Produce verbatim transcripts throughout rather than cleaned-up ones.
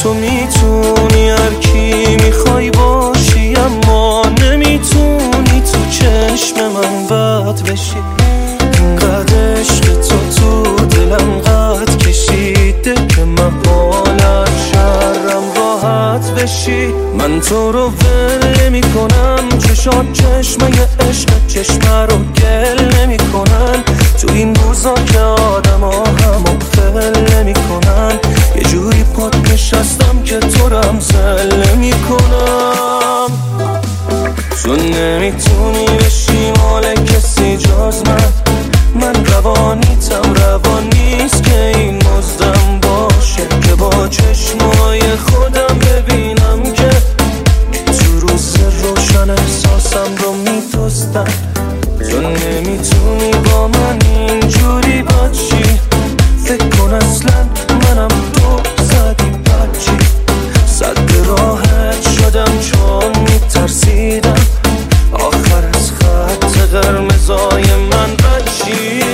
تو میتونی هر کی میخوای باشی، اما نمیتونی تو چشم من بد بشی. اینقدر عشق تو تو دلم قد کشیده که محال از شرم راحت بشی. من تو رو ول نمی کنم، چشات چشمه عشق چشمه رو گل نمی کنن. تو این روزا که آدم ها همو فل نمی کنن، یه جوری پات نشستم که تو رم زل نمی کنم. تو نمیتونی بشی مال کسی جز من، من روانیتم روان نیست که این مزدم باشه که با چشمای خودم ببینم که تو روز روشن احساسم رو میدوستم. تو نمیتونی با من اینجوری باشی، فکر کن اصلا منم تو زدی بچی. صد راحت شدم چون میترسیدم آخر از خط قرمزای من بچی.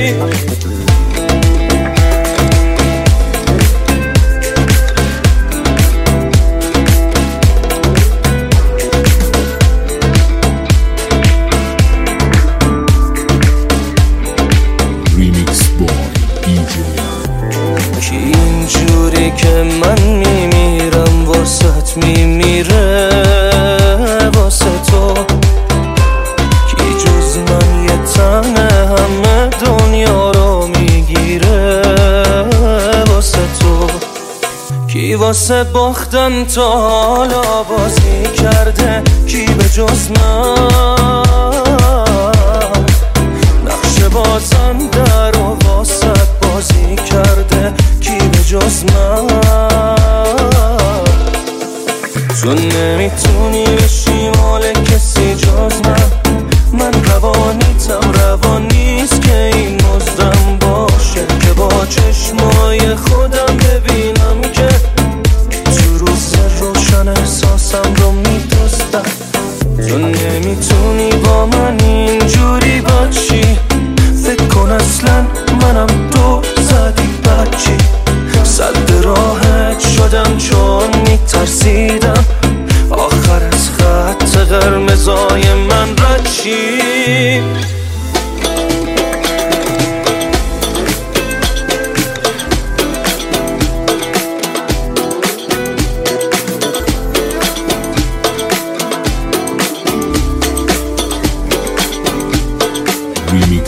کی اینجوری که من میمیرم واسط میمیره واسه تو، کی جز من یه تنه همه دنیا رو میگیره واسه تو. کی واسه باختن تا حالا بازی کرده، کی به جز من نقش بازنده رو واسط بازی کرده، کی به جز من. تو نمیتونی بشی مال کسی جز من، من روانیتم روان نیست که این مزدم باشه که با چشمای خودم ببینم که تو روز روشن احساسم رو میدوستم. تو نمیتونی با من اینجوری باشی، فکر کن اصلا منم تو زدی بچی. صد راحت شدم چون میترسیدم آخر از خط قرمزای من بچی. Remix